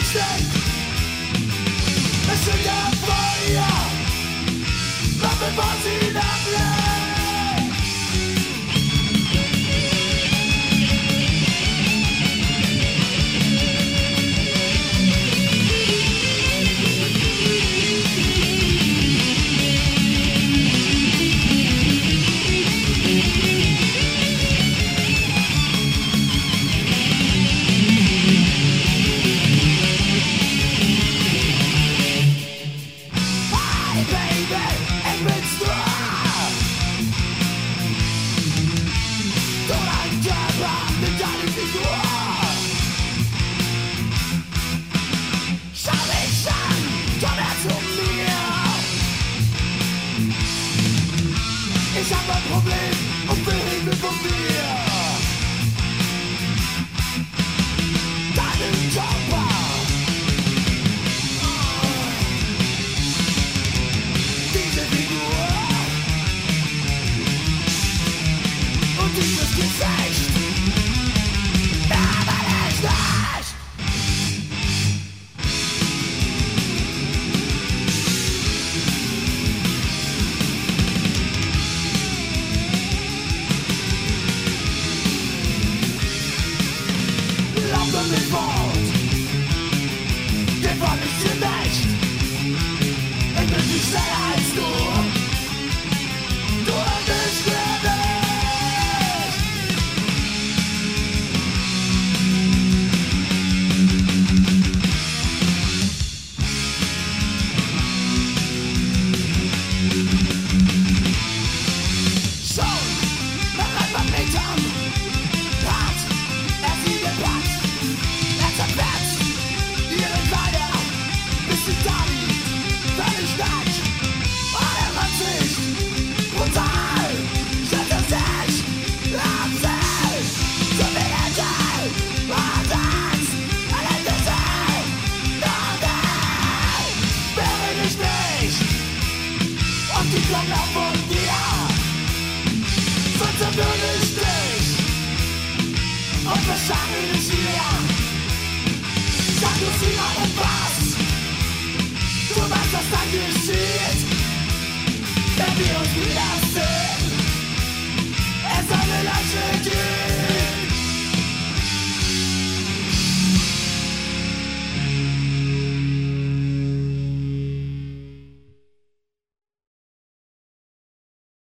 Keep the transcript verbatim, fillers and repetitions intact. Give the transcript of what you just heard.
steckt. Es steht ja vor ihr, noch bevor sie nachlässt. Ich hab ein Problem und will Hilfe von dir. Deinen Körper. Diese Figur. Und dieses Gesicht. Aber nicht nicht. Mit Wort, gewann ich dir nicht. Ich bin viel schneller als du. Du bist mir nicht. Schon nach ein paar Metern hat er sie gepackt. Zerfetzt ihre Kleider, bis sie da liegt, völlig nackt. Und er rennt sich brutal, schützt er sich auf sich. So wie er Teil und Angst, allein für sich. Doch ich wäre ich nicht. Und die Glocke von dir, sonst zerwürde ich dich. Und verscharre dich hier. Sag uns niemandem was. Du weißt, was dann geschieht, wenn wir uns wiedersehen.